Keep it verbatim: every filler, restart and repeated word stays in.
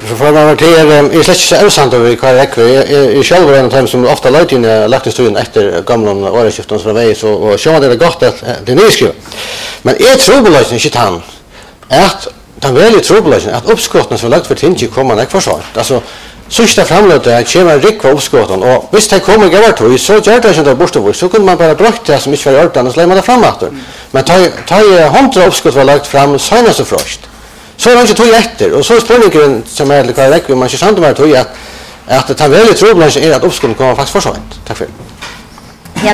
Så för man till är släkt så ösant över kvar räcker i själva en time som ofta lite in lagt i studien efter gamla årsskiften så väg så och så det är gott att det är skrivet. Men är trubbelösning inte han att den väldigt trubbelösning att uppskotten som lagt för tinge kommer inte för så. Alltså sista framlöte att kema rik för uppskotten och visst det kommer gåvart då så gör det inte bort så kunde man bara brukt det som inte var gjort annars lämna det fram åter. Men ta ta hundra uppskott var lagt fram så så frost. Så är det inte tog efter och så är spårningen som är lika räcker man inte sant med tog att att det tar väldigt trubbelösning är att uppskotten kommer faktiskt för så. Tack för